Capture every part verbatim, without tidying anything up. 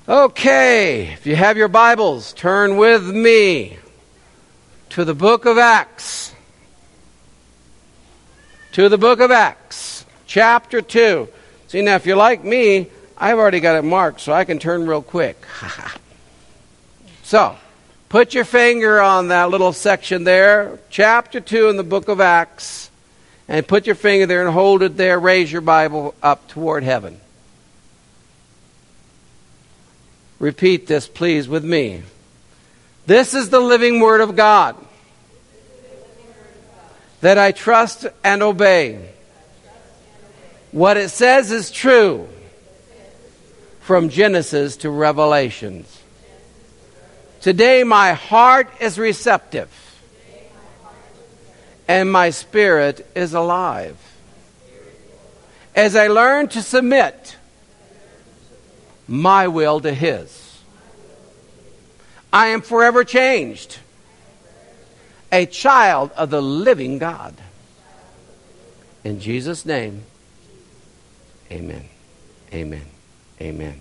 Okay, if you have your Bibles, turn with me to the book of Acts. To the book of Acts, chapter two. See, now if you're like me, I've already got it marked, so I can turn real quick. So, put your finger on that little section there, chapter two in the book of Acts, and put your finger there and hold it there. Raise your Bible up toward heaven. Repeat this, please, with me. This is the living Word of God that I trust and obey. What it says is true from Genesis to Revelations. Today my heart is receptive and my spirit is alive. As I learn to submit my will to His, I am forever changed, a child of the living God. In Jesus' name, amen, amen, amen.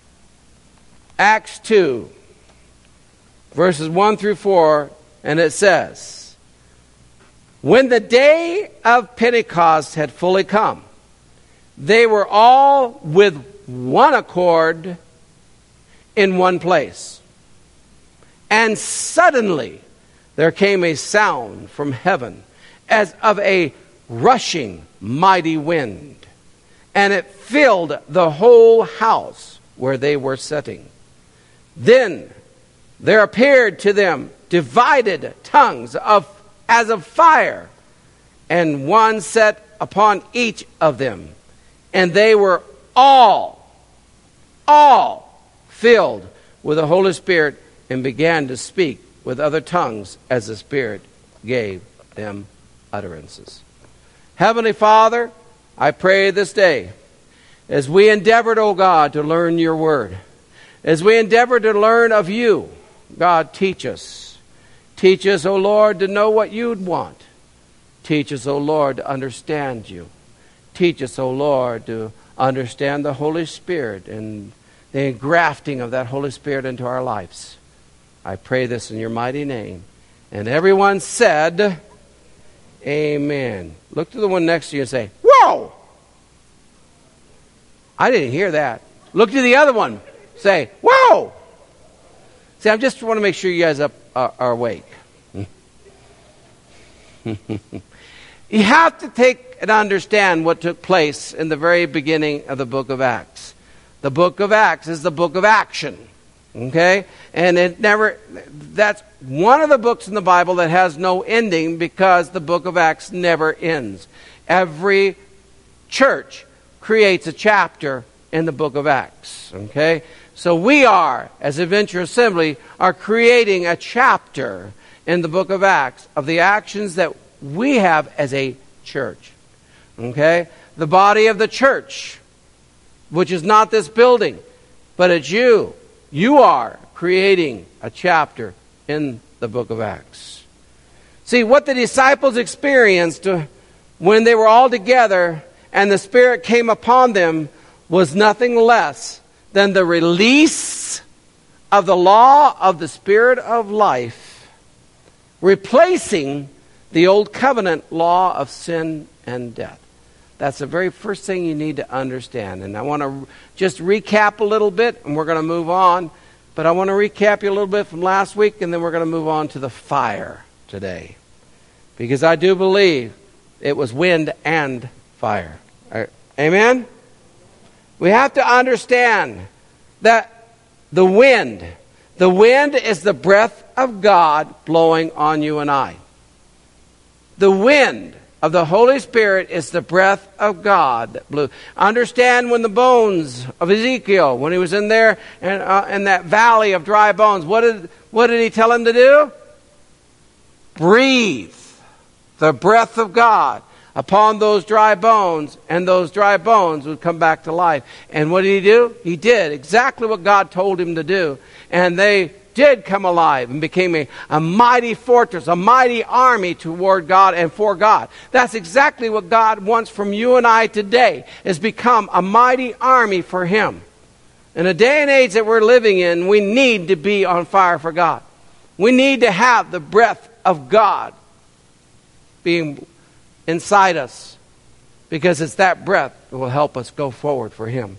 Acts two, verses one through four, and it says, when the day of Pentecost had fully come, they were all with one accord in one place. And suddenly there came a sound from heaven as of a rushing mighty wind, and it filled the whole house where they were sitting. Then there appeared to them divided tongues of as of fire, and one sat upon each of them, and they were all all filled with the Holy Spirit and began to speak with other tongues as the Spirit gave them utterances. Heavenly Father, I pray this day, as we endeavored, O God, to learn your word, as we endeavor to learn of you, God, teach us. Teach us, O Lord, to know what you'd want. Teach us, O Lord, to understand you. Teach us, O Lord, to understand the Holy Spirit and the engrafting of that Holy Spirit into our lives. I pray this in your mighty name. And everyone said, amen. Look to the one next to you and say, whoa! I didn't hear that. Look to the other one. Say, whoa! See, I just want to make sure you guys up, are, are awake. You have to take and understand what took place in the very beginning of the book of Acts. The book of Acts is the book of action. Okay? And it never, that's one of the books in the Bible that has no ending, because the book of Acts never ends. Every church creates a chapter in the book of Acts. Okay? So we are, as Adventure Assembly, are creating a chapter in the book of Acts of the actions that we have as a church. Okay? The body of the church, which is not this building, but it's you. You are creating a chapter in the book of Acts. See, what the disciples experienced when they were all together and the Spirit came upon them was nothing less than the release of the law of the Spirit of life, replacing the old covenant law of sin and death. That's the very first thing you need to understand. And I want to just recap a little bit, and we're going to move on. But I want to recap you a little bit from last week, and then we're going to move on to the fire today. Because I do believe it was wind and fire. Amen? We have to understand that the wind, the wind is the breath of God blowing on you and I. The wind of the Holy Spirit is the breath of God that blew. Understand when the bones of Ezekiel, when he was in there and uh, in that valley of dry bones, what did what did he tell him to do? Breathe the breath of God upon those dry bones, and those dry bones would come back to life. And what did he do? He did exactly what God told him to do. And they did come alive and became a, a mighty fortress, a mighty army toward God and for God. That's exactly what God wants from you and I today, is become a mighty army for Him. In a day and age that we're living in, we need to be on fire for God. We need to have the breath of God being inside us, because it's that breath that will help us go forward for Him.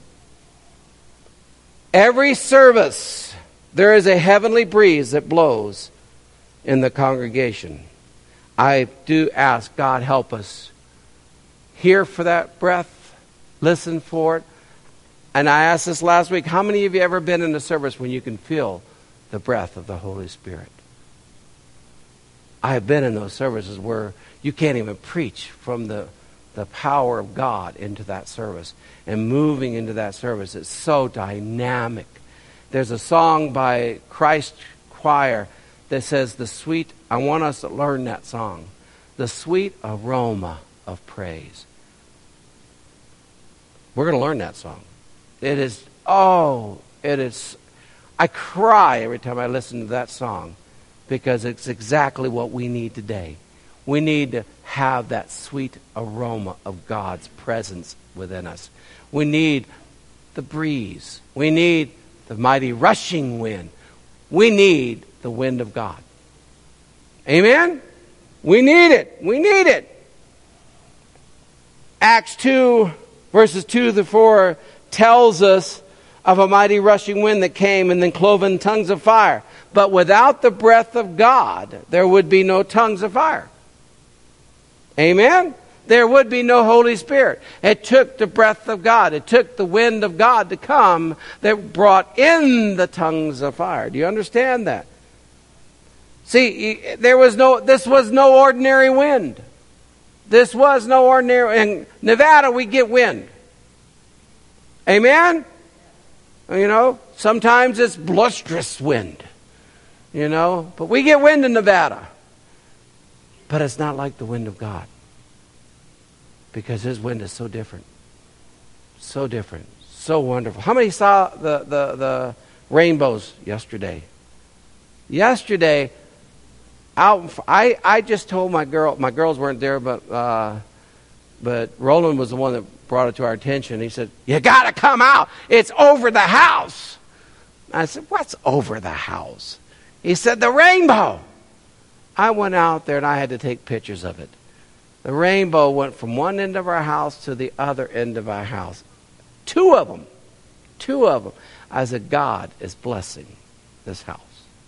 Every service, there is a heavenly breeze that blows in the congregation. I do ask God help us hear for that breath, listen for it. And I asked this last week, how many of you ever been in a service when you can feel the breath of the Holy Spirit? I have been in those services where you can't even preach from the, the power of God into that service. And moving into that service, it's so dynamic. There's a song by Christ Choir that says, the sweet, I want us to learn that song, the sweet aroma of praise. We're going to learn that song. It is, oh, it is, I cry every time I listen to that song, because it's exactly what we need today. We need to have that sweet aroma of God's presence within us. We need the breeze. We need the mighty rushing wind. We need the wind of God. Amen? We need it. We need it. Acts two, verses two to four tells us of a mighty rushing wind that came and then cloven tongues of fire. But without the breath of God, there would be no tongues of fire. Amen? There would be no Holy Spirit. It took the breath of God. It took the wind of God to come that brought in the tongues of fire. Do you understand that? See, there was no, this was no ordinary wind. This was no ordinary, in Nevada we get wind. Amen? You know, sometimes it's blusterous wind. You know, but we get wind in Nevada. But it's not like the wind of God. Because His wind is so different. So different. So wonderful. How many saw the, the, the rainbows yesterday? Yesterday, out, I, I just told my girl, my girls weren't there, but uh, but Roland was the one that brought it to our attention. He said, you got to come out. It's over the house. I said, what's over the house? He said, the rainbow. I went out there and I had to take pictures of it. The rainbow went from one end of our house to the other end of our house. Two of them. Two of them. I said, God is blessing this house.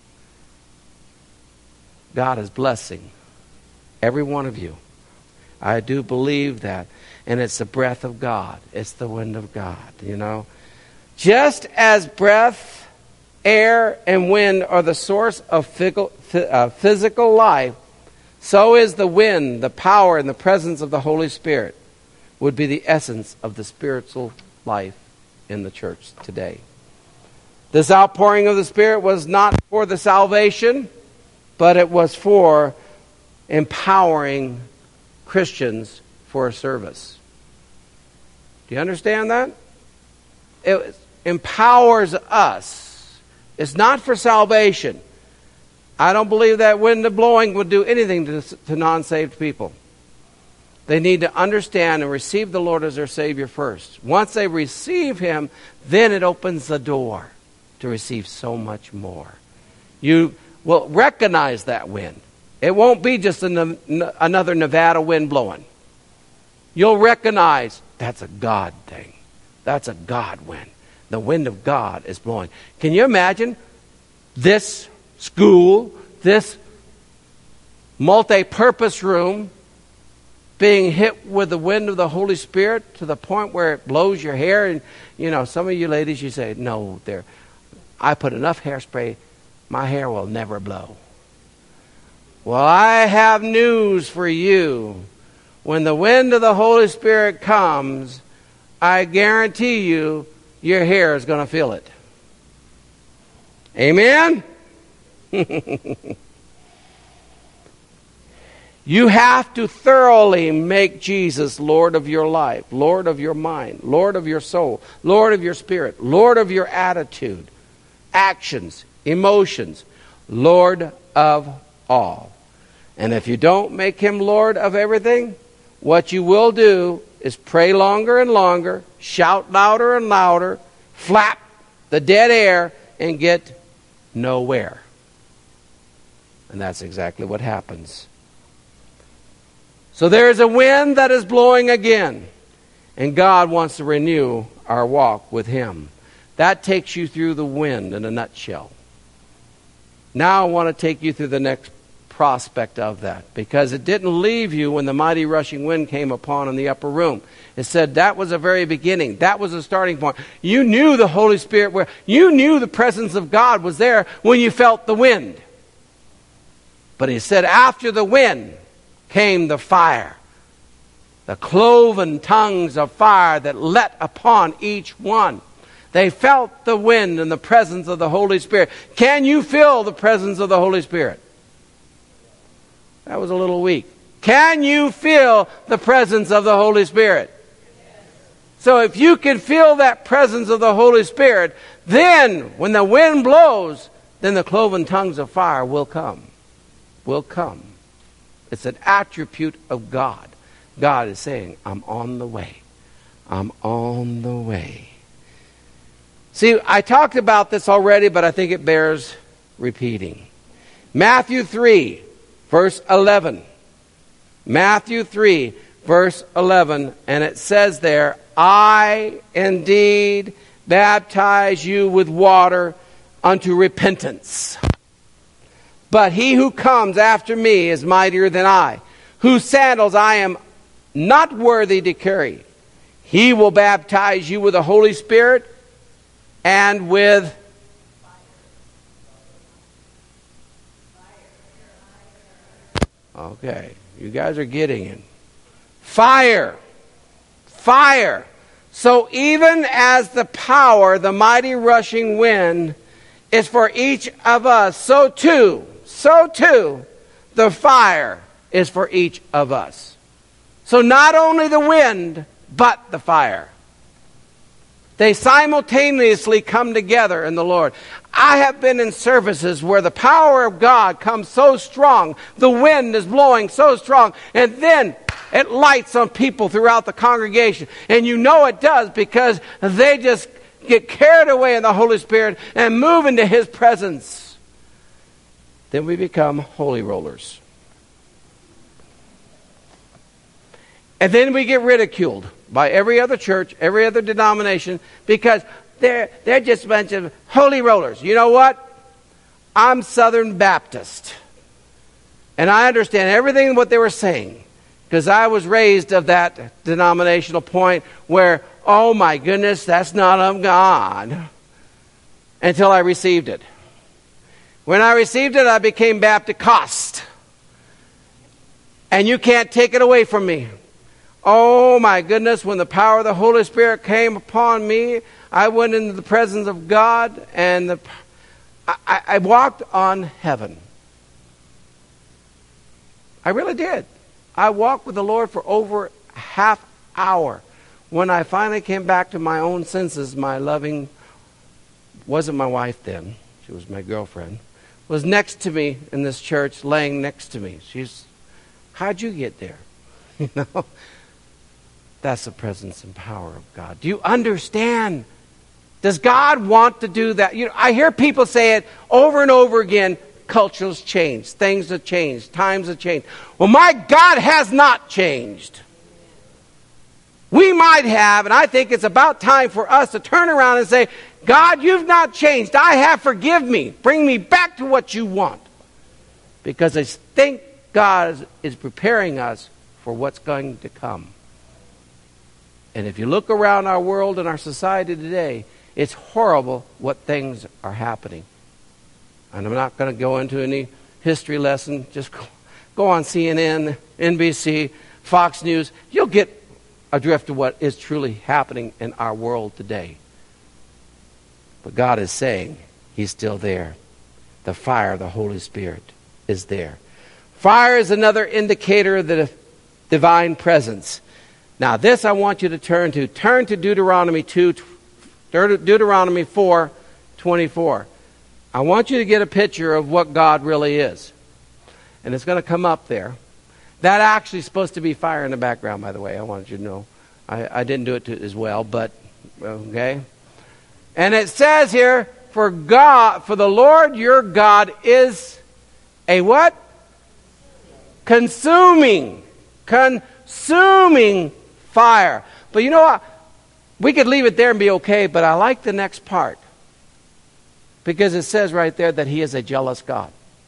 God is blessing every one of you. I do believe that. And it's the breath of God. It's the wind of God, you know. Just as breath, air, and wind are the source of physical life, so is the wind, the power, and the presence of the Holy Spirit would be the essence of the spiritual life in the church today. This outpouring of the Spirit was not for the salvation, but it was for empowering Christians for a service. Do you understand that? It empowers us. It's not for salvation. I don't believe that wind of blowing would do anything to, to non-saved people. They need to understand and receive the Lord as their Savior first. Once they receive Him, then it opens the door to receive so much more. You will recognize that wind. It won't be just an, another Nevada wind blowing. You'll recognize that's a God thing. That's a God wind. The wind of God is blowing. Can you imagine this school, this multi-purpose room being hit with the wind of the Holy Spirit to the point where it blows your hair? And, you know, some of you ladies, you say, no, there, I put enough hairspray, my hair will never blow. Well, I have news for you. When the wind of the Holy Spirit comes, I guarantee you, your hair is going to feel it. Amen? You have to thoroughly make Jesus Lord of your life, Lord of your mind, Lord of your soul, Lord of your spirit, Lord of your attitude, actions, emotions, Lord of all. And if you don't make Him Lord of everything, what you will do is pray longer and longer, shout louder and louder, flap the dead air, and get nowhere. And that's exactly what happens. So there is a wind that is blowing again, and God wants to renew our walk with Him. That takes you through the wind in a nutshell. Now I want to take you through the next prospect of that, because it didn't leave you when the mighty rushing wind came upon in the upper room. It said that was the very beginning. That was the starting point. You knew the Holy Spirit were, you knew the presence of God was there when you felt the wind. But He said after the wind came the fire, the cloven tongues of fire that lit upon each one. They felt the wind and the presence of the Holy Spirit. Can you feel the presence of the Holy Spirit? That was a little weak. Can you feel the presence of the Holy Spirit? So if you can feel that presence of the Holy Spirit, then when the wind blows, then the cloven tongues of fire will come. Will come. It's an attribute of God. God is saying, I'm on the way. I'm on the way. See, I talked about this already, but I think it bears repeating. Matthew three, verse eleven. Matthew three, verse eleven. And it says there, I indeed baptize you with water unto repentance. But he who comes after me is mightier than I, whose sandals I am not worthy to carry. He will baptize you with the Holy Spirit and with okay, you guys are getting it. Fire. Fire. So even as the power, the mighty rushing wind, is for each of us, so too, so too, the fire is for each of us. So not only the wind, but the fire. They simultaneously come together in the Lord. I have been in services where the power of God comes so strong, the wind is blowing so strong, and then it lights on people throughout the congregation. And you know it does because they just get carried away in the Holy Spirit and move into His presence. Then we become holy rollers. And then we get ridiculed by every other church, every other denomination, because they're, they're just a bunch of holy rollers. You know what? I'm Southern Baptist. And I understand everything what they were saying, because I was raised of that denominational point where, oh my goodness, that's not of God, until I received it. When I received it, I became Baptist. And you can't take it away from me. Oh my goodness, when the power of the Holy Spirit came upon me, I went into the presence of God, and the, I, I walked on heaven. I really did. I walked with the Lord for over a half hour. When I finally came back to my own senses, my loving, wasn't my wife then, she was my girlfriend, was next to me in this church, laying next to me. She's, how'd you get there? You know? That's the presence and power of God. Do you understand? Does God want to do that? You know, I hear people say it over and over again. Cultures change. Things have changed. Times have changed. Well, my God has not changed. We might have, and I think it's about time for us to turn around and say, God, you've not changed. I have. Forgive me. Bring me back to what you want. Because I think God is preparing us for what's going to come. And if you look around our world and our society today, it's horrible what things are happening. And I'm not going to go into any history lesson. Just go on C N N, N B C, Fox News. You'll get a drift of what is truly happening in our world today. But God is saying He's still there. The fire of the Holy Spirit is there. Fire is another indicator of the divine presence. Now, this I want you to turn to. Turn to Deuteronomy two, Deuteronomy four, twenty-four. I want you to get a picture of what God really is. And it's going to come up there. That actually is supposed to be fire in the background, by the way. I wanted you to know. I, I didn't do it to, as well, but, okay. And it says here, for God, for the Lord your God is a what? Consuming. Consuming fire. But you know what? We could leave it there and be okay, but I like the next part. Because it says right there that he is a jealous God.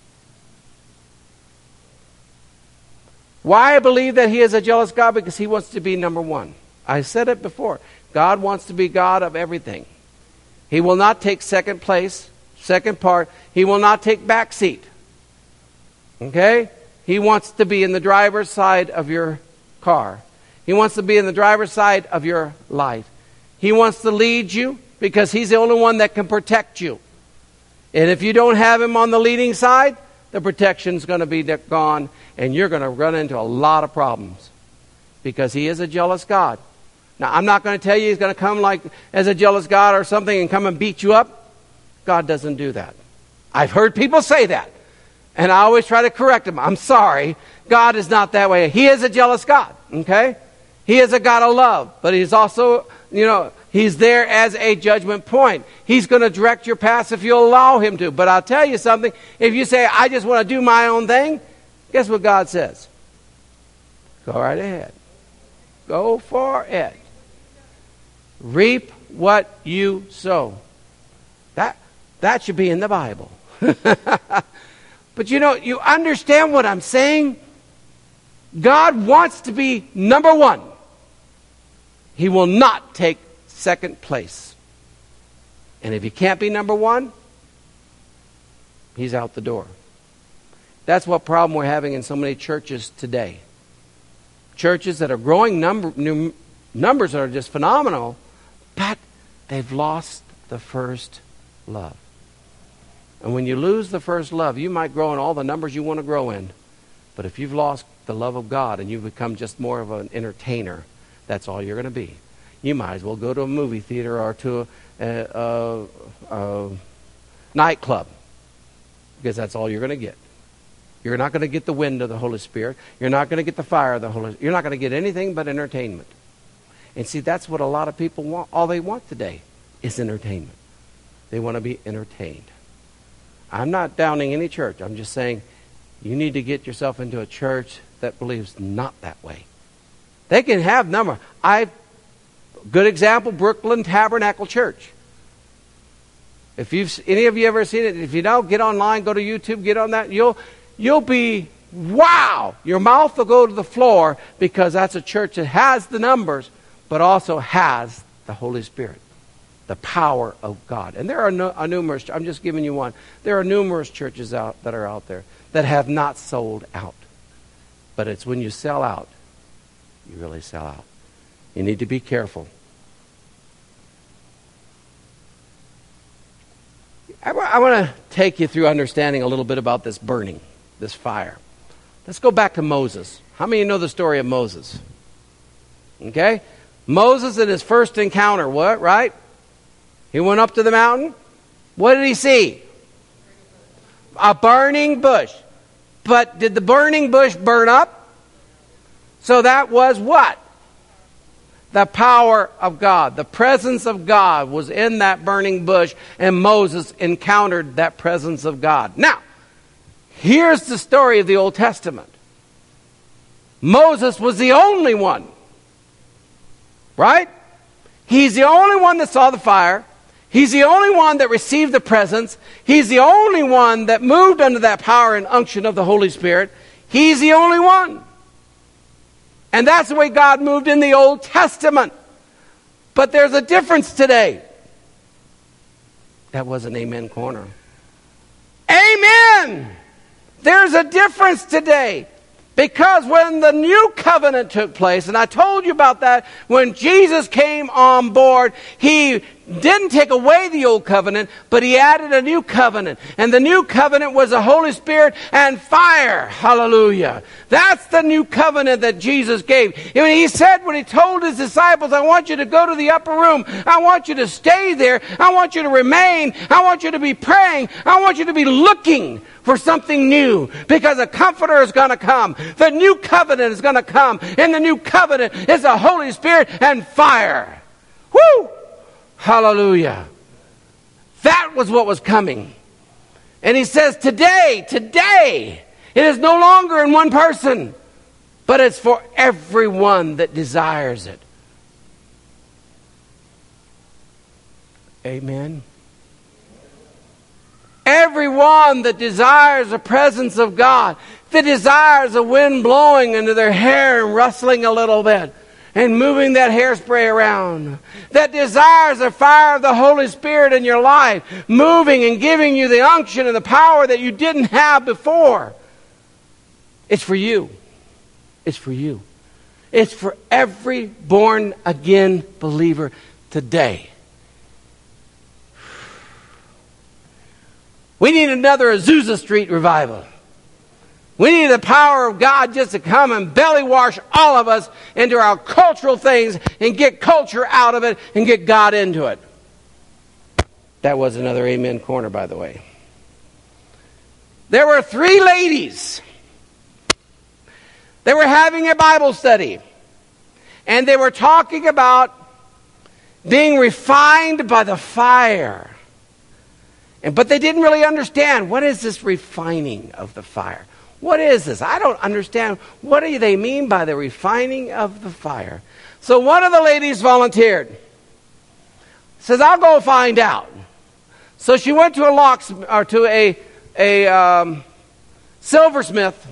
Why I believe that he is a jealous God? Because he wants to be number one. I said it before. God wants to be God of everything. He will not take second place, second part. He will not take back seat. Okay? He wants to be in the driver's side of your car. He wants to be in the driver's side of your life. He wants to lead you because he's the only one that can protect you. And if you don't have him on the leading side, the protection's going to be gone, and you're going to run into a lot of problems because he is a jealous God. Now, I'm not going to tell you he's going to come like as a jealous God or something and come and beat you up. God doesn't do that. I've heard people say that, and I always try to correct them. I'm sorry. God is not that way. He is a jealous God, okay? He is a God of love, but he's also, you know, he's there as a judgment point. He's going to direct your path if you allow him to. But I'll tell you something. If you say, I just want to do my own thing, guess what God says? Go right ahead. Go for it. Reap what you sow. That, that should be in the Bible. But you know, you understand what I'm saying? God wants to be number one. He will not take second place. And if he can't be number one, he's out the door. That's what problem we're having in so many churches today. Churches that are growing number, num, numbers that are just phenomenal, but they've lost the first love. And when you lose the first love, you might grow in all the numbers you want to grow in. But if you've lost the love of God and you've become just more of an entertainer, that's all you're going to be. You might as well go to a movie theater or to a, a, a, a nightclub, because that's all you're going to get. You're not going to get the wind of the Holy Spirit. You're not going to get the fire of the Holy Spirit. You're not going to get anything but entertainment. And see, that's what a lot of people want. All they want today is entertainment. They want to be entertained. I'm not downing any church. I'm just saying you need to get yourself into a church that believes not that way. They can have number. I, good example, Brooklyn Tabernacle Church. If you've any of you ever seen it, if you don't, get online, go to YouTube, get on that. You'll you'll be wow. Your mouth will go to the floor because that's a church that has the numbers, but also has the Holy Spirit, the power of God. And there are, no, are numerous. I'm just giving you one. There are numerous churches out that are out there that have not sold out. But it's when you sell out, you really sell out. You need to be careful. I, w- I want to take you through understanding a little bit about this burning, this fire. Let's go back to Moses. How many of you know the story of Moses? Okay? Moses in his first encounter, what, right? He went up to the mountain. What did he see? A burning bush. But did the burning bush burn up? So that was what? The power of God. The presence of God was in that burning bush, and Moses encountered that presence of God. Now, here's the story of the Old Testament. Moses was the only one. Right? He's the only one that saw the fire. He's the only one that received the presence. He's the only one that moved under that power and unction of the Holy Spirit. He's the only one. And that's the way God moved in the Old Testament. But there's a difference today. That was an amen corner. Amen! There's a difference today. Because when the new covenant took place, and I told you about that, when Jesus came on board, he didn't take away the old covenant, but he added a new covenant. And the new covenant was the Holy Spirit and fire. Hallelujah. That's the new covenant that Jesus gave. And he said when he told his disciples, I want you to go to the upper room. I want you to stay there. I want you to remain. I want you to be praying. I want you to be looking for something new, because a comforter is going to come. The new covenant is going to come. And the new covenant is the Holy Spirit and fire. Woo! Hallelujah. That was what was coming. And he says, today, today, it is no longer in one person, but it's for everyone that desires it. Amen. Everyone that desires the presence of God, that desires the wind blowing into their hair and rustling a little bit and moving that hairspray around, that desires the fire of the Holy Spirit in your life, moving and giving you the unction and the power that you didn't have before. It's for you. It's for you. It's for every born-again believer today. We need another Azusa Street revival. We need the power of God just to come and belly wash all of us into our cultural things and get culture out of it and get God into it. That was another amen corner, by the way. There were three ladies. They were having a Bible study. And they were talking about being refined by the fire. And, but they didn't really understand, what is this refining of the fire? What is this? I don't understand. What do they mean by the refining of the fire? So one of the ladies volunteered. Says, I'll go find out. So she went to a locks or to a a um, silversmith,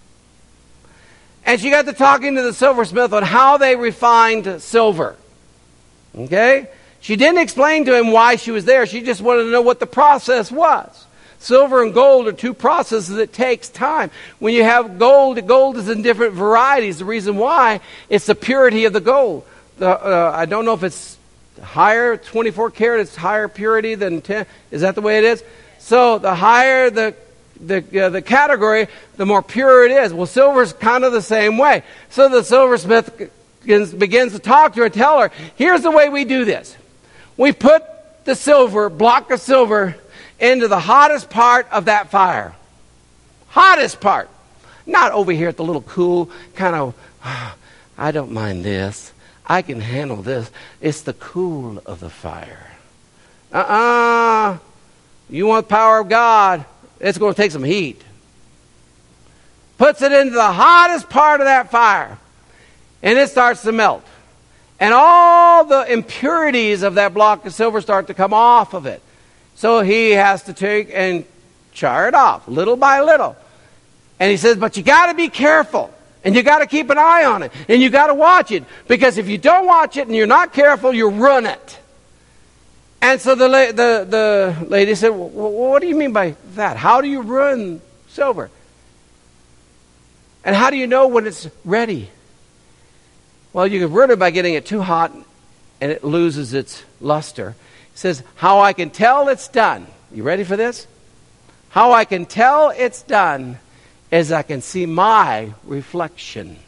and she got to talking to the silversmith on how they refined silver. Okay? She didn't explain to him why she was there. She just wanted to know what the process was. Silver and gold are two processes that takes time. When you have gold, gold is in different varieties. The reason why, it's the purity of the gold. The, uh, I don't know if it's higher, twenty-four karat, it's higher purity than ten. Is that the way it is? So the higher the the uh, the category, the more pure it is. Well, silver is kind of the same way. So the silversmith begins, begins to talk to her and tell her, here's the way we do this. We put the silver, block of silver, into the hottest part of that fire. Hottest part. Not over here at the little cool, kind of, oh, I don't mind this. I can handle this. It's the cool of the fire. Uh-uh. You want the power of God, it's going to take some heat. Puts it into the hottest part of that fire. And it starts to melt. And all the impurities of that block of silver start to come off of it. So he has to take and char it off, little by little. And he says, but you got to be careful. And you got to keep an eye on it. And you got to watch it. Because if you don't watch it and you're not careful, you'll ruin it. And so the, la- the, the lady said, well, what do you mean by that? How do you ruin silver? And how do you know when it's ready? Well, you can ruin it by getting it too hot and it loses its luster. It says, how I can tell it's done. You ready for this? How I can tell it's done is I can see my reflection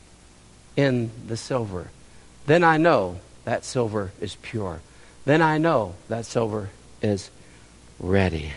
in the silver. Then I know that silver is pure. Then I know that silver is ready.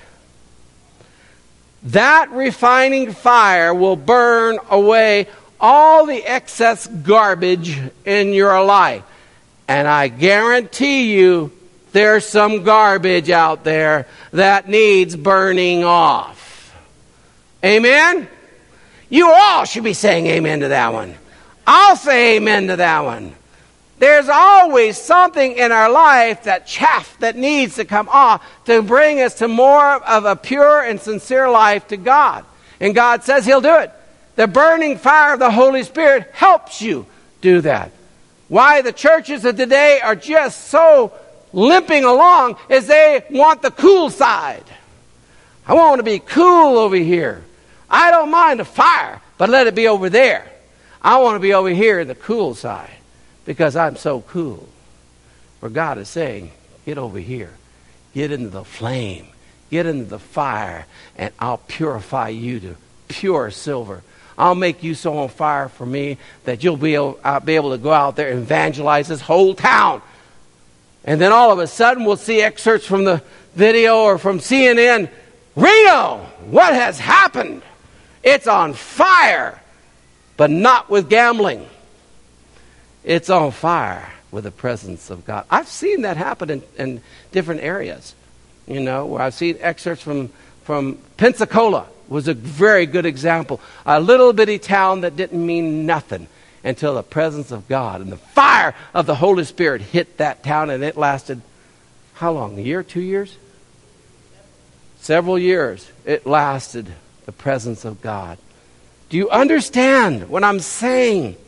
That refining fire will burn away all the excess garbage in your life. And I guarantee you there's some garbage out there that needs burning off. Amen? You all should be saying amen to that one. I'll say amen to that one. There's always something in our life, that chaff that needs to come off to bring us to more of a pure and sincere life to God. And God says He'll do it. The burning fire of the Holy Spirit helps you do that. Why the churches of today are just so limping along is they want the cool side. I want to be cool over here. I don't mind the fire, but let it be over there. I want to be over here in the cool side because I'm so cool. For God is saying, get over here. Get into the flame. Get into the fire, and I'll purify you to pure silver. I'll make you so on fire for me that you'll be able, I'll be able to go out there and evangelize this whole town. And then all of a sudden we'll see excerpts from the video or from C N N. Reno, what has happened? It's on fire, but not with gambling. It's on fire with the presence of God. I've seen that happen in, in different areas. You know, where I've seen excerpts from, from Pensacola was a very good example. A little bitty town that didn't mean nothing until the presence of God and the fire of the Holy Spirit hit that town, and it lasted, how long, a year, two years? Several years it lasted, the presence of God. Do you understand what I'm saying?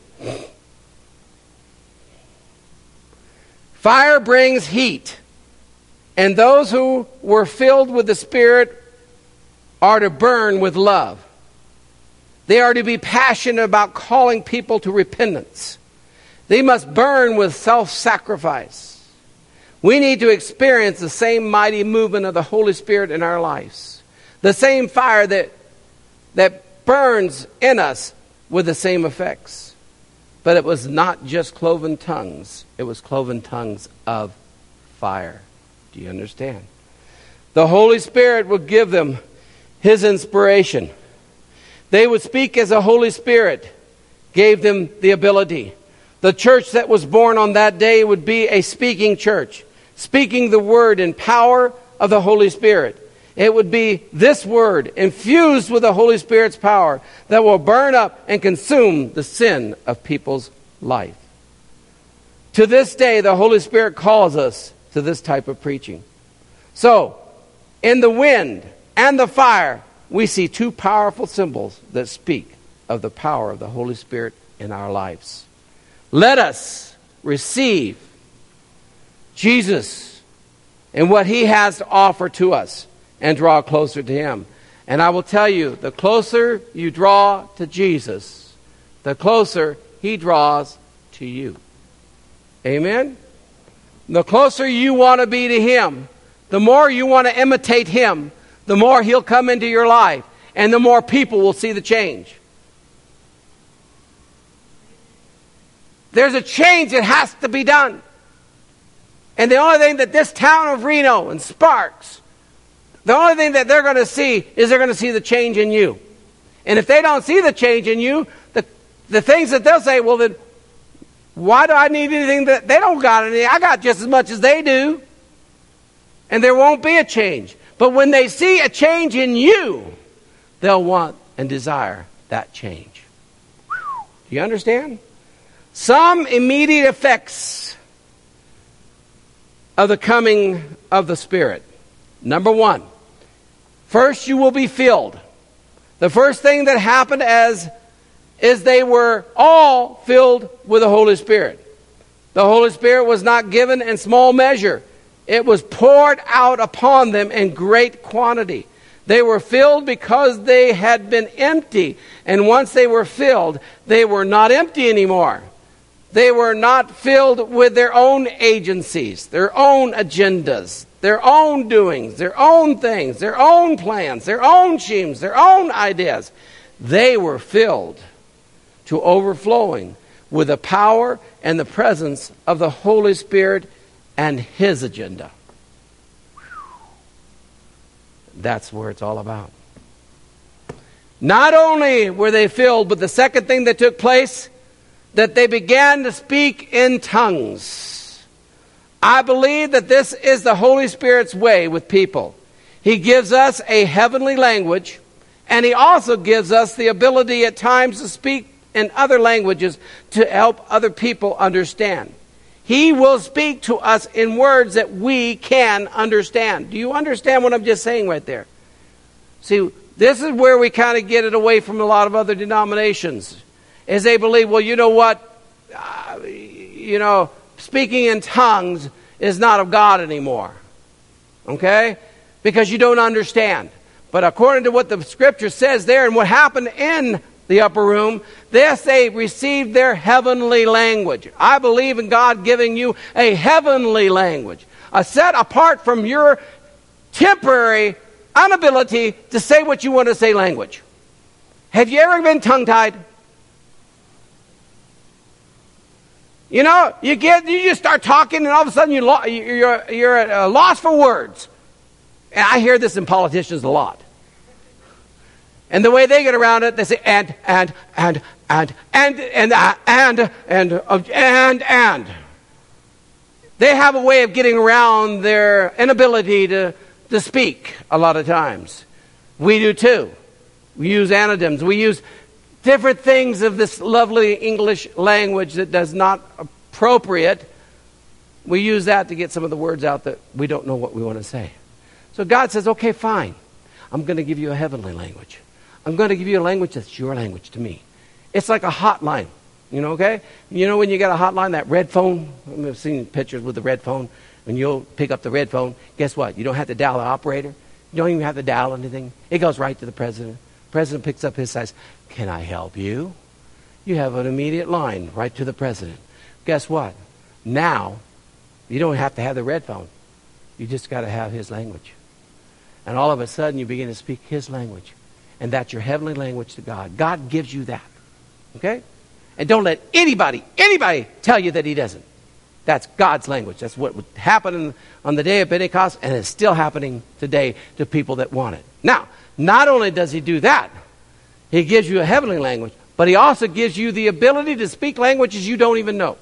Fire brings heat, and those who were filled with the Spirit are to burn with love. They are to be passionate about calling people to repentance. They must burn with self-sacrifice. We need to experience the same mighty movement of the Holy Spirit in our lives. The same fire that, that burns in us with the same effects. But it was not just cloven tongues. It was cloven tongues of fire. Do you understand? The Holy Spirit would give them His inspiration. They would speak as the Holy Spirit gave them the ability. The church that was born on that day would be a speaking church, speaking the word in power of the Holy Spirit. It would be this word infused with the Holy Spirit's power that will burn up and consume the sin of people's life. To this day, the Holy Spirit calls us to this type of preaching. So, in the wind and the fire, we see two powerful symbols that speak of the power of the Holy Spirit in our lives. Let us receive Jesus and what He has to offer to us and draw closer to Him. And I will tell you, the closer you draw to Jesus, the closer He draws to you. Amen? The closer you want to be to Him, the more you want to imitate Him, the more He'll come into your life, and the more people will see the change. There's a change that has to be done. And the only thing that this town of Reno and Sparks, the only thing that they're going to see is they're going to see the change in you. And if they don't see the change in you, the, the things that they'll say, well then, why do I need anything that they don't got anything? I got just as much as they do. And there won't be a change. But when they see a change in you, they'll want and desire that change. Do you understand? Some immediate effects of the coming of the Spirit. Number one, first you will be filled. The first thing that happened as is they were all filled with the Holy Spirit. The Holy Spirit was not given in small measure. It was poured out upon them in great quantity. They were filled because they had been empty. And once they were filled, they were not empty anymore. They were not filled with their own agencies, their own agendas, their own doings, their own things, their own plans, their own schemes, their own ideas. They were filled to overflowing with the power and the presence of the Holy Spirit and His agenda. That's where it's all about. Not only were they filled, but the second thing that took place, that they began to speak in tongues. I believe that this is the Holy Spirit's way with people. He gives us a heavenly language, and He also gives us the ability at times to speak in other languages to help other people understand. He will speak to us in words that we can understand. Do you understand what I'm just saying right there? See, this is where we kind of get it away from a lot of other denominations. Is they believe, well, you know what? Uh, you know, speaking in tongues is not of God anymore. Okay? Because you don't understand. But according to what the Scripture says there and what happened in the upper room, this they received their heavenly language. I believe in God giving you a heavenly language, a set apart from your temporary inability to say what you want to say language. Have you ever been tongue-tied? You know, you get you just start talking, and all of a sudden you lo- you're you're at a loss for words. And I hear this in politicians a lot. And the way they get around it, they say and and and and and and uh, and and uh, and and. They have a way of getting around their inability to to speak a lot of times. We do too. We use anonyms. We use different things of this lovely English language that does not appropriate. We use that to get some of the words out that we don't know what we want to say. So God says, okay, fine. I'm going to give you a heavenly language. I'm going to give you a language that's your language to me. It's like a hotline, you know, okay? You know when you got a hotline, that red phone? I've seen pictures with the red phone. When you'll pick up the red phone, guess what? You don't have to dial the operator. You don't even have to dial anything. It goes right to the president. The president picks up his side. Can I help you? You have an immediate line right to the president. Guess what? Now, you don't have to have the red phone. You just got to have his language. And all of a sudden, you begin to speak his language. And that's your heavenly language to God. God gives you that. Okay? And don't let anybody, anybody tell you that he doesn't. That's God's language. That's what would happen on the day of Pentecost, and it's still happening today to people that want it. Now, not only does he do that, he gives you a heavenly language, but he also gives you the ability to speak languages you don't even know.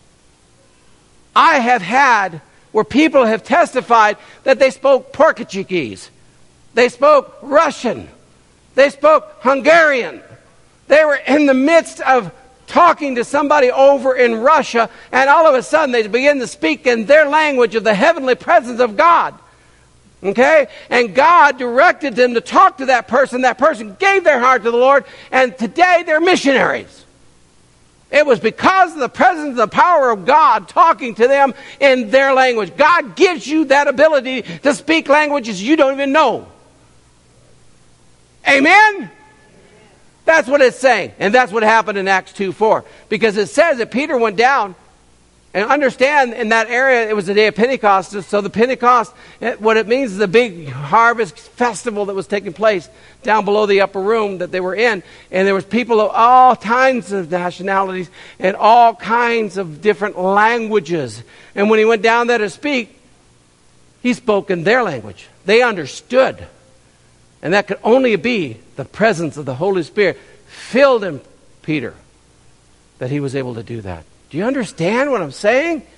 I have had where people have testified that they spoke Portuguese. They spoke Russian. They spoke Hungarian. They were in the midst of talking to somebody over in Russia, and all of a sudden they begin to speak in their language of the heavenly presence of God. Okay? And God directed them to talk to that person. That person gave their heart to the Lord, and today they're missionaries. It was because of the presence and the power of God talking to them in their language. God gives you that ability to speak languages you don't even know. Amen? That's what it's saying. And that's what happened in Acts two four. Because it says that Peter went down, and understand in that area it was the day of Pentecost. So the Pentecost, what it means is the big harvest festival that was taking place down below the upper room that they were in. And there was people of all kinds of nationalities and all kinds of different languages. And when he went down there to speak, he spoke in their language. They understood. And that could only be the presence of the Holy Spirit filled in Peter that he was able to do that. Do you understand what I'm saying?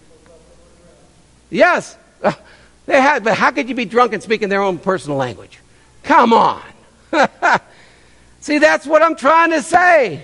Yes. Uh, they had, but how could you be drunk and speak in their own personal language? Come on. See, that's what I'm trying to say.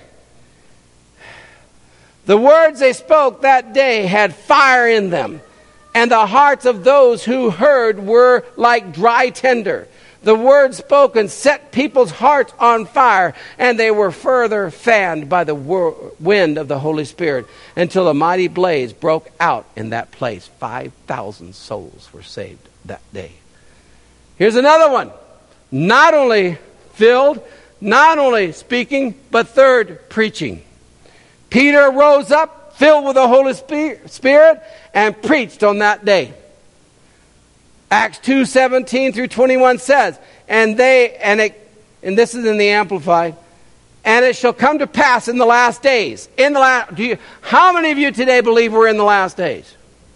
The words they spoke that day had fire in them, and the hearts of those who heard were like dry tinder. The words spoken set people's hearts on fire, and they were further fanned by the whir- wind of the Holy Spirit until a mighty blaze broke out in that place. five thousand souls were saved that day. Here's another one. Not only filled, not only speaking, but third, preaching. Peter rose up, filled with the Holy Spirit, and preached on that day. Acts two seventeen through twenty-one says, and they, and it, and this is in the Amplified, and it shall come to pass in the last days. In the last, do you, how many of you today believe we're in the last days?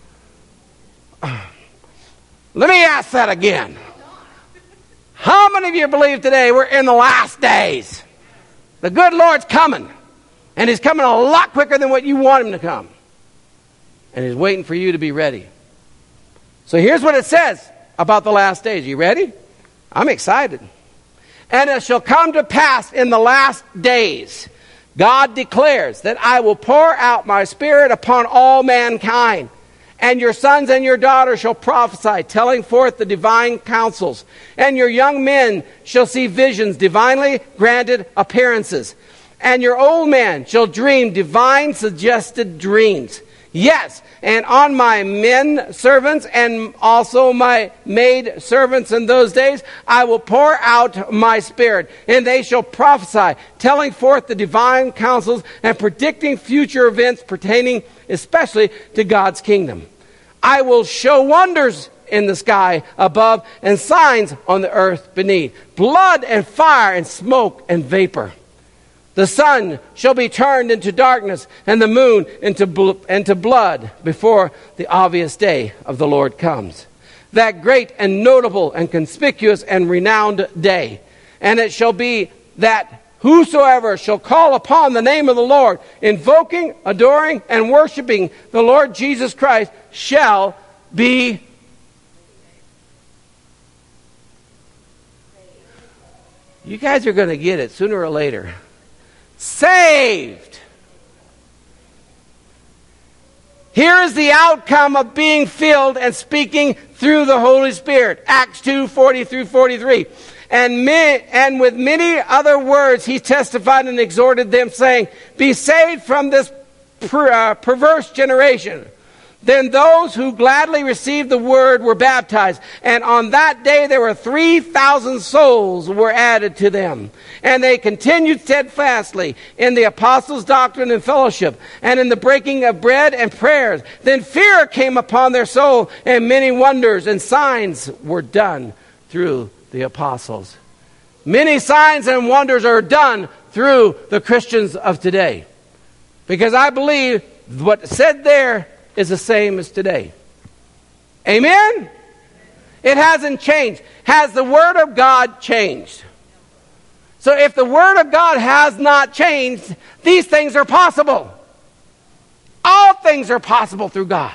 Let me ask that again. How many of you believe today we're in the last days? The good Lord's coming, and He's coming a lot quicker than what you want Him to come, and He's waiting for you to be ready. So here's what it says about the last days. You ready? I'm excited. And it shall come to pass in the last days, God declares, that I will pour out my Spirit upon all mankind. And your sons and your daughters shall prophesy, telling forth the divine counsels. And your young men shall see visions, divinely granted appearances. And your old men shall dream divine suggested dreams. Yes, and on my men servants and also my maid servants in those days, I will pour out my Spirit, and they shall prophesy, telling forth the divine counsels and predicting future events pertaining especially to God's kingdom. I will show wonders in the sky above and signs on the earth beneath, blood and fire and smoke and vapor. The sun shall be turned into darkness, and the moon into, bl- into blood before the obvious day of the Lord comes. That great and notable and conspicuous and renowned day. And it shall be that whosoever shall call upon the name of the Lord, invoking, adoring, and worshiping the Lord Jesus Christ, shall be You guys are going to get it sooner or later. Saved. Here is the outcome of being filled and speaking through the Holy Spirit. Acts two, forty through forty-three. And, me, and with many other words he testified and exhorted them, saying, be saved from this per, uh, perverse generation. Then those who gladly received the word were baptized. And on that day there were three thousand souls were added to them. And they continued steadfastly in the apostles' doctrine and fellowship, and in the breaking of bread and prayers. Then fear came upon their soul, and many wonders and signs were done through the apostles. Many signs and wonders are done through the Christians of today. Because I believe what said there is the same as today. Amen? It hasn't changed. Has the Word of God changed? So if the Word of God has not changed, these things are possible. All things are possible through God.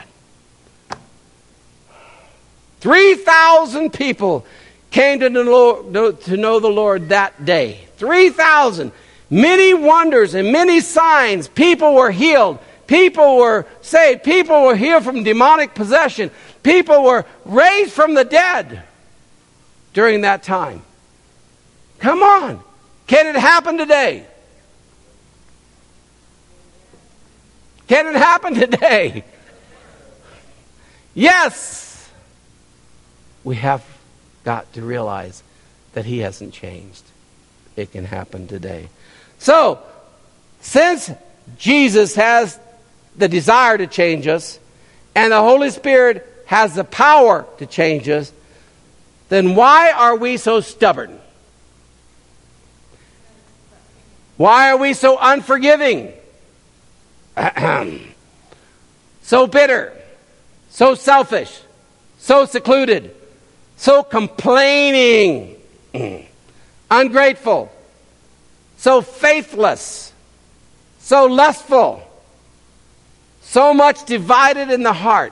three thousand people came to know, to know the Lord that day. three thousand. Many wonders and many signs. People were healed. People were saved. People were healed from demonic possession. People were raised from the dead during that time. Come on. Can it happen today? Can it happen today? Yes. We have got to realize that He hasn't changed. It can happen today. So, since Jesus has the desire to change us, and the Holy Spirit has the power to change us, then why are we so stubborn? Why are we so unforgiving? So bitter, so selfish, so secluded, so complaining, ungrateful, so faithless, so lustful, so much divided in the heart.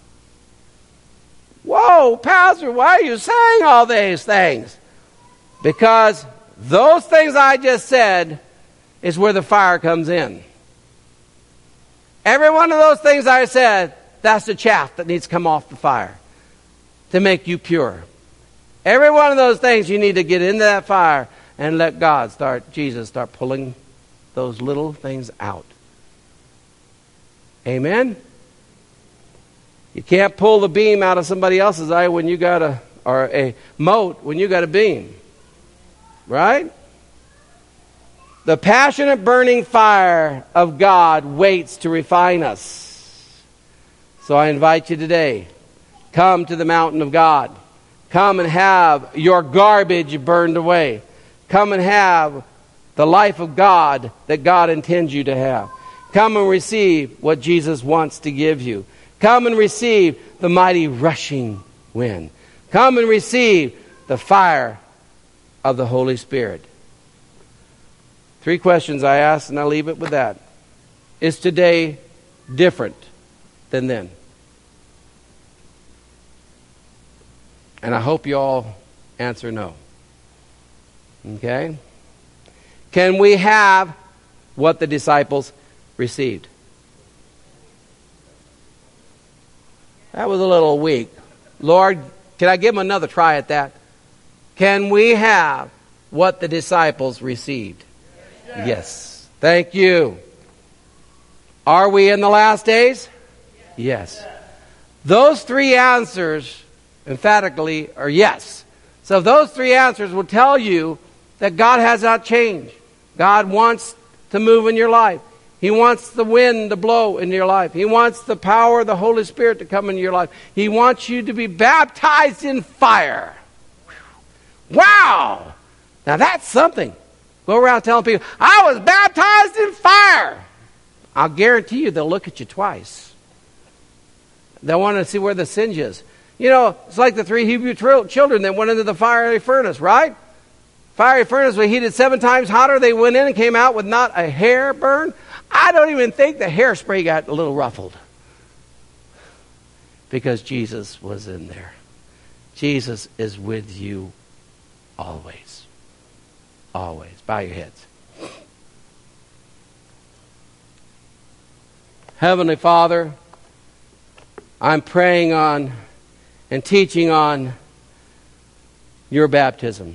Whoa, Pastor, why are you saying all these things? Because those things I just said is where the fire comes in. Every one of those things I said, that's the chaff that needs to come off the fire to make you pure. Every one of those things you need to get into that fire and let God start, Jesus start pulling those little things out. Amen? You can't pull the beam out of somebody else's eye when you got a, or a mote when you got a beam. Right? The passionate burning fire of God waits to refine us. So I invite you today, come to the mountain of God. Come and have your garbage burned away. Come and have the life of God that God intends you to have. Come and receive what Jesus wants to give you. Come and receive the mighty rushing wind. Come and receive the fire of the Holy Spirit. Three questions I asked, and I'll leave it with that. Is today different than then? And I hope you all answer no. Okay? Can we have what the disciples received? That was a little weak. Lord, can I give them another try at that? Can we have what the disciples received? Yes. Yes. Thank you. Are we in the last days? Yes. Yes. Those three answers emphatically are yes. So those three answers will tell you that God has not changed. God wants to move in your life. He wants the wind to blow in your life. He wants the power of the Holy Spirit to come into your life. He wants you to be baptized in fire. Wow! Now that's something. Go around telling people, I was baptized in fire. I'll guarantee you they'll look at you twice. They'll want to see where the singe is. You know, it's like the three Hebrew tr- children that went into the fiery furnace, right? Fiery furnace was heated seven times hotter. They went in and came out with not a hair burned. I don't even think the hairspray got a little ruffled. Because Jesus was in there. Jesus is with you always. always. Bow your heads. Heavenly Father, I'm praying on and teaching on your baptism.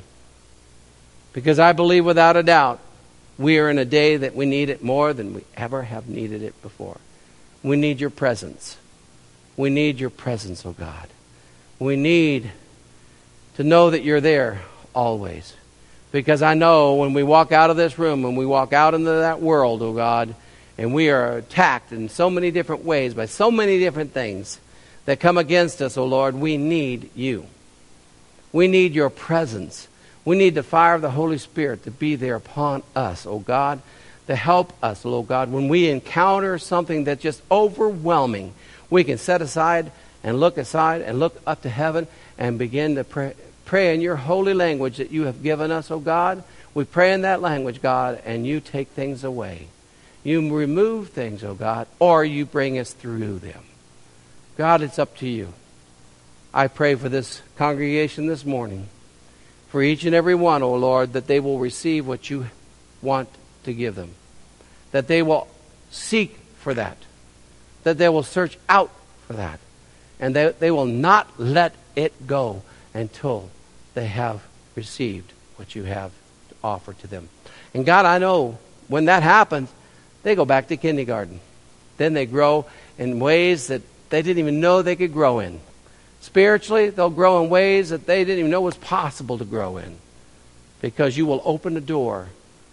Because I believe without a doubt we are in a day that we need it more than we ever have needed it before. We need your presence. We need your presence, oh God. We need to know that you're there always. Because I know when we walk out of this room, when we walk out into that world, oh God, and we are attacked in so many different ways by so many different things that come against us, oh Lord, we need you. We need your presence. We need the fire of the Holy Spirit to be there upon us, oh God, to help us, oh God. When we encounter something that's just overwhelming, we can set aside and look aside and look up to heaven and begin to pray, pray in your holy language that you have given us, oh God. We pray in that language, God, and you take things away. You remove things, oh God, or you bring us through them. God, it's up to you. I pray for this congregation this morning, for each and every one, oh Lord, that they will receive what you want to give them, that they will seek for that, that they will search out for that, and that they will not let it go until they have received what you have to offer to them. And God, I know when that happens, they go back to kindergarten. Then they grow in ways that they didn't even know they could grow in. Spiritually, they'll grow in ways that they didn't even know was possible to grow in. Because you will open a door,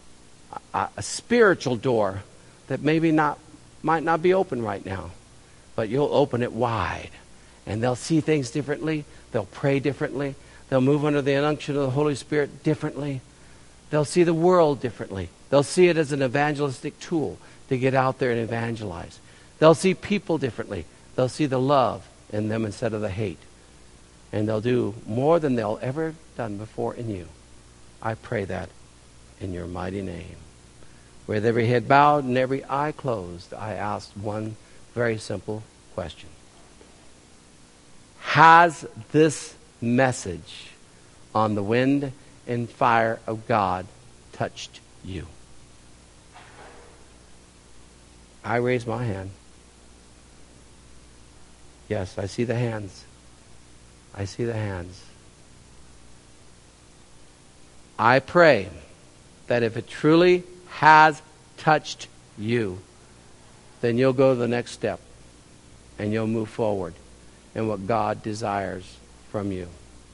a, a spiritual door that maybe not might not be open right now. But you'll open it wide. And they'll see things differently. They'll pray differently. They'll move under the unction of the Holy Spirit differently. They'll see the world differently. They'll see it as an evangelistic tool to get out there and evangelize. They'll see people differently. They'll see the love in them instead of the hate. And they'll do more than they'll ever done before in you. I pray that in your mighty name. With every head bowed and every eye closed, I ask one very simple question. Has this message on the wind and fire of God touched you? I raise my hand. Yes, I see the hands. I see the hands. I pray that if it truly has touched you, then you'll go to the next step and you'll move forward in what God desires from you.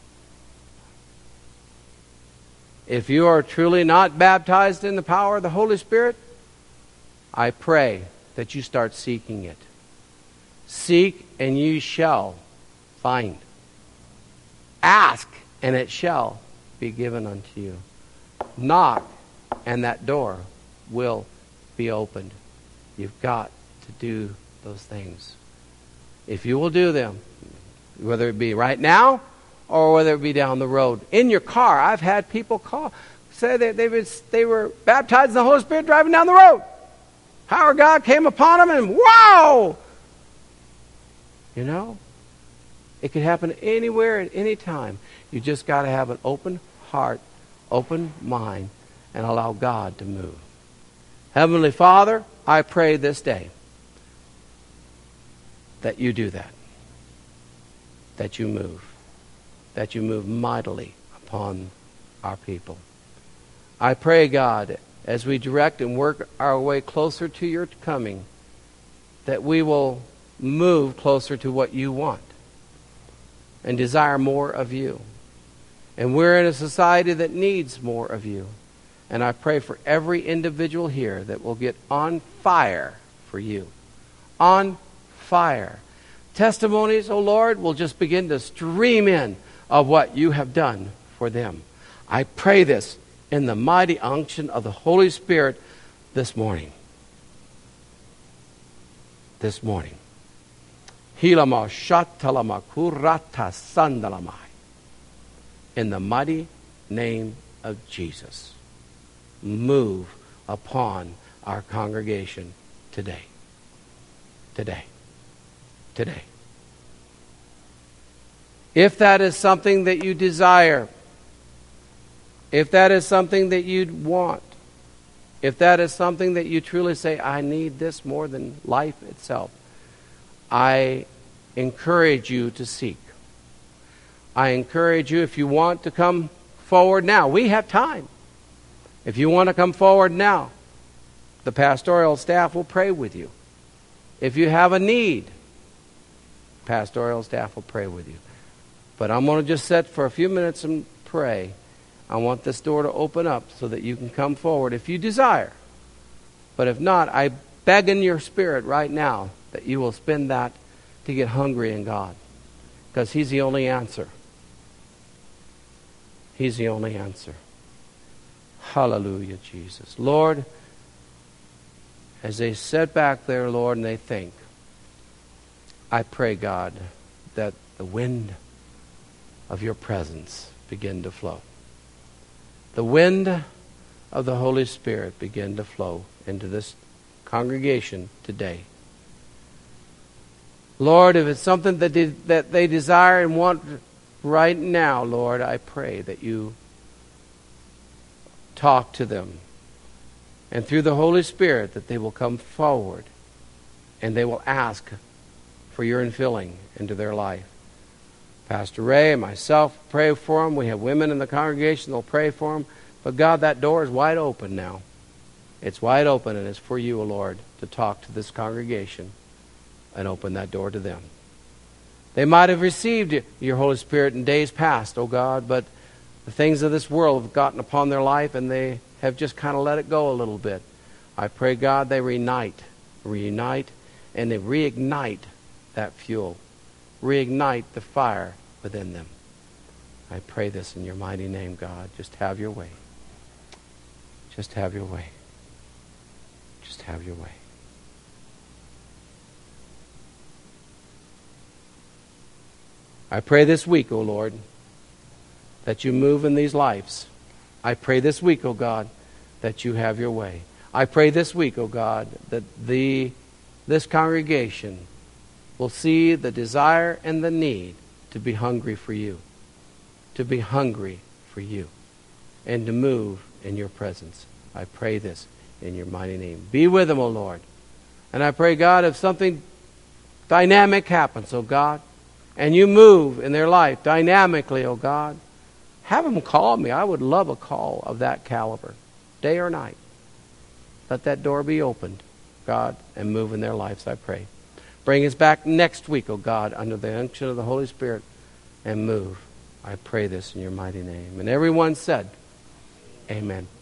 If you are truly not baptized in the power of the Holy Spirit, I pray that you start seeking it. Seek and you shall find. Ask and it shall be given unto you. Knock and that door will be opened. You've got to do those things. If you will do them, whether it be right now or whether it be down the road, in your car. I've had people call, say that they was they were baptized in the Holy Spirit driving down the road. Power of God came upon them and wow! You know, it could happen anywhere at any time. You just got to have an open heart, open mind, and allow God to move. Heavenly Father, I pray this day that you do that. That you move. That you move mightily upon our people. I pray, God, as we direct and work our way closer to your coming, that we will move closer to what you want and desire more of you. And we're in a society that needs more of you. And I pray for every individual here that will get on fire for you. On fire. Testimonies, oh Lord, will just begin to stream in of what you have done for them. I pray this in the mighty unction of the Holy Spirit this morning. This morning. Hilama shatalama kurata sandalamai. In the mighty name of Jesus. Move upon our congregation today. Today. Today. If that is something that you desire, If that is something that you'd want, if that is something that you truly say, I need this more than life itself, I encourage you to seek. I encourage you, if you want to come forward now, we have time. If you want to come forward now, the pastoral staff will pray with you. If you have a need, pastoral staff will pray with you. But I'm going to just sit for a few minutes and pray. I want this door to open up so that you can come forward if you desire. But if not, I beg in your spirit right now that you will spend that to get hungry in God. Because He's the only answer. He's the only answer. Hallelujah, Jesus. Lord, as they sit back there, Lord, and they think, I pray, God, that the wind of your presence begin to flow. The wind of the Holy Spirit begin to flow into this congregation today. Lord, if it's something that they, that they desire and want right now, Lord, I pray that you talk to them. And through the Holy Spirit that they will come forward and they will ask for your infilling into their life. Pastor Ray and myself pray for them. We have women in the congregation, they'll pray for them. But God, that door is wide open now. It's wide open, and it's for you, O Lord, to talk to this congregation and open that door to them. They might have received your Holy Spirit in days past, O God, but the things of this world have gotten upon their life and they have just kind of let it go a little bit. I pray, God, they reunite, reunite, and they reignite that fuel. Reignite the fire within them. I pray this in your mighty name, God. Just have your way. Just have your way. Just have your way. I pray this week, O Lord, that you move in these lives. I pray this week, O God, that you have your way. I pray this week, O God, that the this congregation will see the desire and the need to be hungry for you, to be hungry for you, and to move in your presence. I pray this in your mighty name. Be with them, O Lord. And I pray, God, if something dynamic happens, O God, and you move in their life dynamically, O God, have them call me. I would love a call of that caliber, day or night. Let that door be opened, God, and move in their lives, I pray. Bring us back next week, O God, under the unction of the Holy Spirit, and move. I pray this in your mighty name. And everyone said, amen.